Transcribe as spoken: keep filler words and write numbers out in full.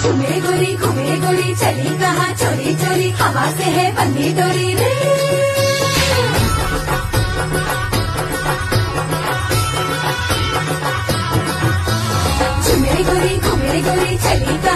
घूमे गोरी घूमे गोरी चली कहाँ चोरी चोरी हवा से है बंदी डोरी रे। घूमे गोरी घूमे गोरी चली